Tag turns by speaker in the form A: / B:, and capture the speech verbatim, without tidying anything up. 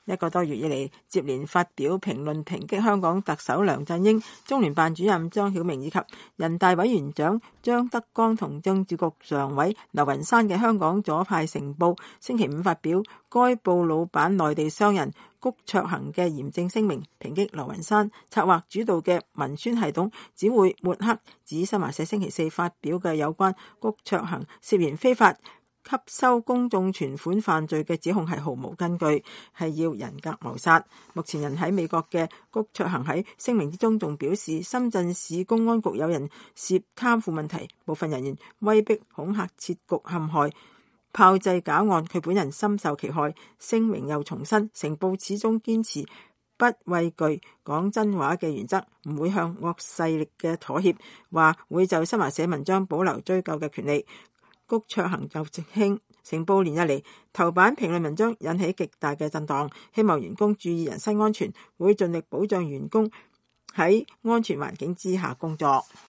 A: 一個多月以嚟，接連發表評論抨擊香港特首梁振英、中聯辦主任張曉明以及人大委員長張德江同政治局常委劉雲山嘅香港左派成報，星期五發表該報老闆內地商人谷卓行嘅嚴正聲明，抨擊劉雲山策劃主導嘅文宣系統只會抹黑，指新華社星期四發表嘅有關谷卓行涉嫌非法吸收公眾存款犯罪嘅指控係毫無根據，係要人格謀殺。目前人喺美國嘅谷卓行喺聲明之中仲表示，深圳市公安局有人涉貪腐問題，部分人員威逼恐嚇設局陷害炮製假案，佢本人深受其害。聲明又重申，成報始終堅持不畏懼講真話嘅原則，唔會向惡勢力嘅妥協，話會就新華社文章保留追究嘅權利。谷卓行就直稱，成報連日嚟頭版評論文章引起極大嘅震盪，希望員工注意人身安全，會盡力保障員工喺安全環境之下工作。